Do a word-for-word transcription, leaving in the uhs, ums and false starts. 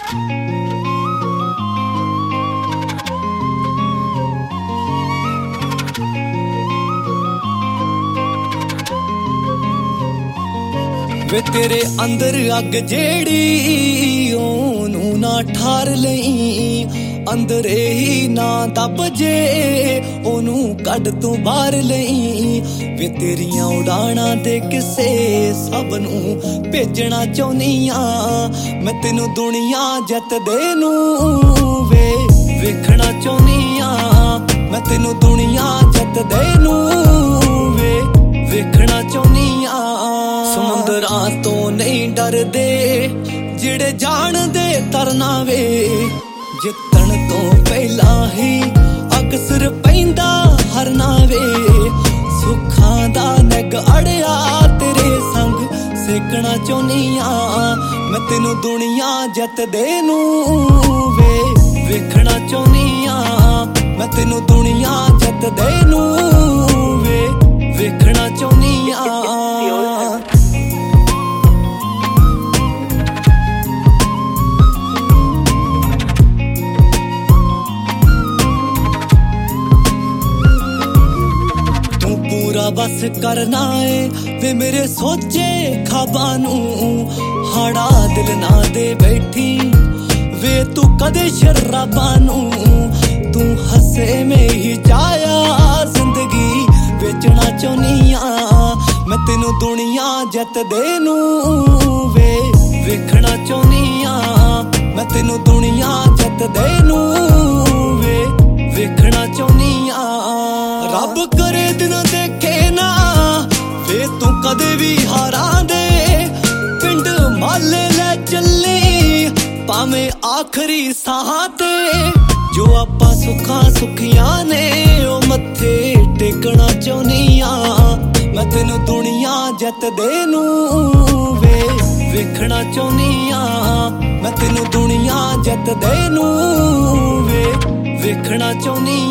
वे तेरे अंदर अग जेड़ी ओनू ना ठार लई अंदर ही ना दब जे ओनू कड तू बाहर लई वे तेरियां उड़ाणा दे किसे सब नू भेजना चाहुंदियां मैं तेनू दुनिया जत दे नू वे वेखना चाहुंदियां मैं तेनू दुनिया जत दे नू वे वेखना चाहुंदियां समुंदरां तो नहीं डरदे जिहड़े जाणदे तरना वे जितण तो पहला ही अक्सर पैंदा हरना वे सुखां दा नग अड़िया तेरे संग सेकना चाहुंदियां मैं तेनू दुनिया जत दे नू वे वेखना चाहुंदियां मैं तेनू दुनिया जत दे नू वे वेखना चाहुंदियां बस करना है वे मेरे सोचे ख्वाबां नू हाड़ा दिल ना दे बैठी वे तू कदे शराबां नू तू हसे में ही जाया जिंदगी बेचना चाहुंदियां मैं तेनू दुनिया जत दे नू वे वेखना चाहुंदियां मैं तेनू दुनिया जत दे नू वे वेखना चाहुंदियां रब करे दिन देखे ना वे तू कदे भी हारां दे पिंड माले ले चली भावे आखरी साह ते जो आपां सुखां सुखियां ने ओ मत्थे टेकना चाहुंदियां मैं तेनू दुनिया जत दे नू वे वेखना चाहुंदियां मैं तेनू दुनिया जत दे नू वे वेखना चाहुंदियां